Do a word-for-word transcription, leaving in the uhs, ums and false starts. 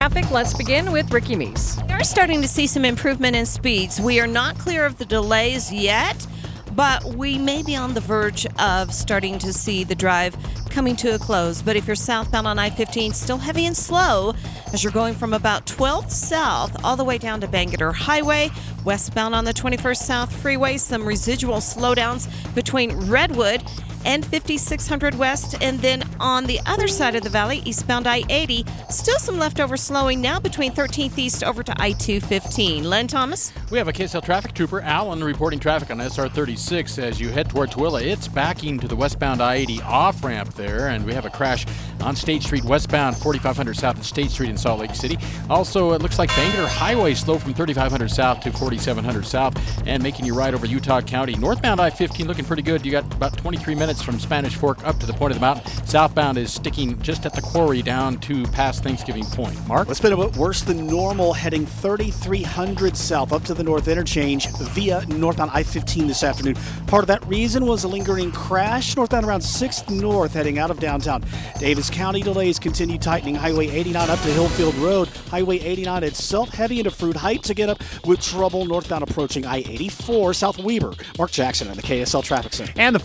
Traffic, let's begin with Ricky Meese. We are starting to see some improvement in speeds. We are not clear of the delays yet, but we may be on the verge of starting to see the drive coming to a close. But if you're southbound on I fifteen, still heavy and slow as you're going from about twelfth South all the way down to Bangerter Highway. Westbound on the twenty-first South Freeway, some residual slowdowns between Redwood and fifty-six hundred West. And then on the other side of the valley, eastbound I eighty, still some leftover slowing now between thirteenth East over to I two fifteen. Len Thomas? We have a K S L traffic trooper, Alan, reporting traffic on S R thirty-six as you head toward Tooele. It's backing to the westbound I eighty off-ramp there, and we have a crash on State Street westbound, forty-five hundred South at State Street in Salt Lake City. Also, it looks like Bangerter Highway slow from thirty-five hundred South to forty-seven hundred South and making you ride over Utah County. Northbound I fifteen looking pretty good. You got about twenty-three minutes from Spanish Fork up to the point of the mountain. Southbound is sticking just at the quarry down to past Thanksgiving Point. Mark? Well, it's been a bit worse than normal, heading thirty-three hundred South up to the North Interchange via northbound I fifteen this afternoon. Part of that reason was a lingering crash northbound around sixth North heading out of downtown. Davis County delays continue tightening. Highway eighty-nine up to Hillfield Road. Highway eighty-nine itself heavy into Fruit Heights to get up with trouble northbound approaching I eighty-four South Weber. Mark Jackson in the K S L Traffic Center. And the